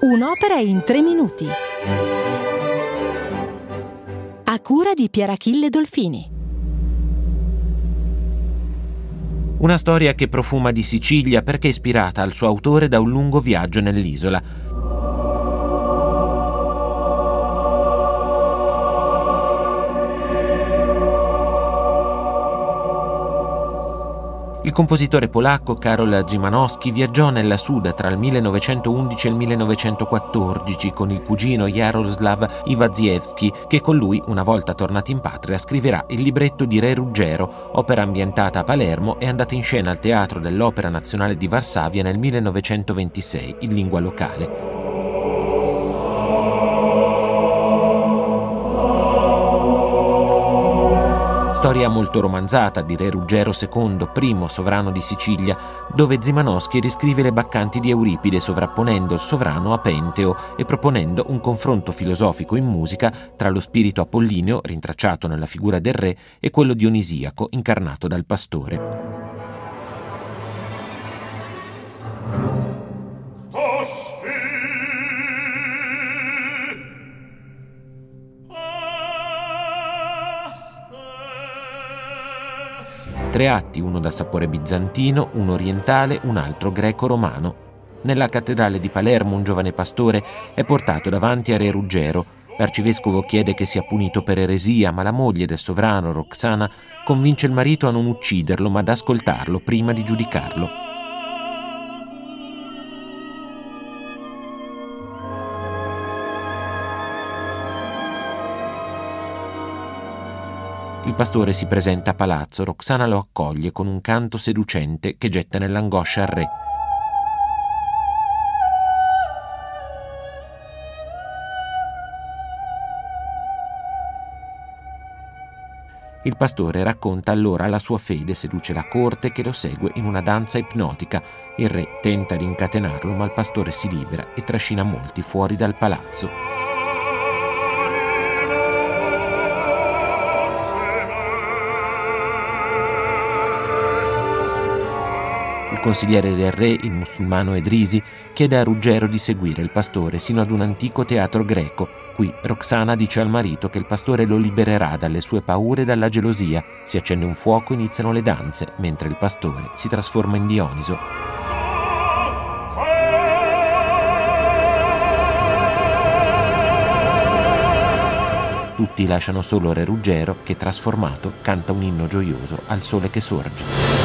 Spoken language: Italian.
Un'opera in 3 minuti. A cura di Pierachille Dolfini. Una storia che profuma di Sicilia perché è ispirata al suo autore da un lungo viaggio nell'isola. Il compositore polacco Karol Szymanowski viaggiò nella Suda tra il 1911 e il 1914 con il cugino Jarosław Iwaziewski, che con lui, una volta tornati in patria, scriverà il libretto di Re Ruggero, opera ambientata a Palermo e andata in scena al Teatro dell'Opera Nazionale di Varsavia nel 1926 in lingua locale. Storia molto romanzata di Re Ruggero II, primo sovrano di Sicilia, dove Szymanowski riscrive le baccanti di Euripide sovrapponendo il sovrano a Penteo e proponendo un confronto filosofico in musica tra lo spirito apollineo, rintracciato nella figura del re, e quello dionisiaco, incarnato dal pastore. Tre atti, uno dal sapore bizantino, uno orientale, un altro greco-romano. Nella cattedrale di Palermo un giovane pastore è portato davanti a Re Ruggero. L'arcivescovo chiede che sia punito per eresia, ma la moglie del sovrano, Roxana, convince il marito a non ucciderlo, ma ad ascoltarlo prima di giudicarlo. Il pastore si presenta a palazzo, Roxana lo accoglie con un canto seducente che getta nell'angoscia al re. Il pastore racconta allora la sua fede, seduce la corte che lo segue in una danza ipnotica. Il re tenta di incatenarlo, ma il pastore si libera e trascina molti fuori dal palazzo. Il consigliere del re, il musulmano Edrisi, chiede a Ruggero di seguire il pastore sino ad un antico teatro greco. Qui Roxana dice al marito che il pastore lo libererà dalle sue paure e dalla gelosia. Si accende un fuoco e iniziano le danze, mentre il pastore si trasforma in Dioniso. Tutti lasciano solo Re Ruggero che, trasformato, canta un inno gioioso al sole che sorge.